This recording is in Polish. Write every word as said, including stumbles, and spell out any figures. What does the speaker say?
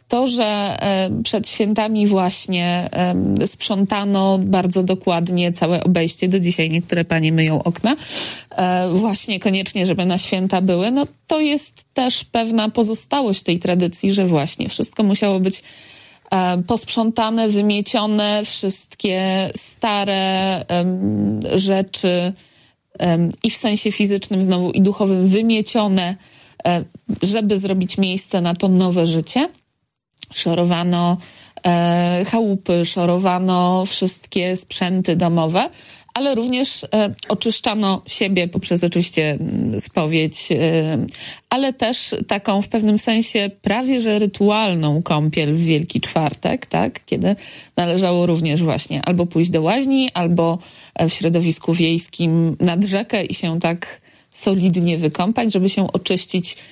To, że przed świętami właśnie sprzątano bardzo dokładnie całe obejście, do dzisiaj niektóre panie myją okna, właśnie koniecznie, żeby na święta były, no to jest też pewna pozostałość tej tradycji, że właśnie wszystko musiało być posprzątane, wymiecione, wszystkie stare rzeczy i w sensie fizycznym znowu i duchowym wymiecione, żeby zrobić miejsce na to nowe życie. Szorowano e, chałupy, szorowano wszystkie sprzęty domowe, ale również e, oczyszczano siebie poprzez oczywiście spowiedź, e, ale też taką w pewnym sensie prawie że rytualną kąpiel w Wielki Czwartek, tak? Kiedy należało również właśnie albo pójść do łaźni, albo w środowisku wiejskim nad rzekę i się tak solidnie wykąpać, żeby się oczyścić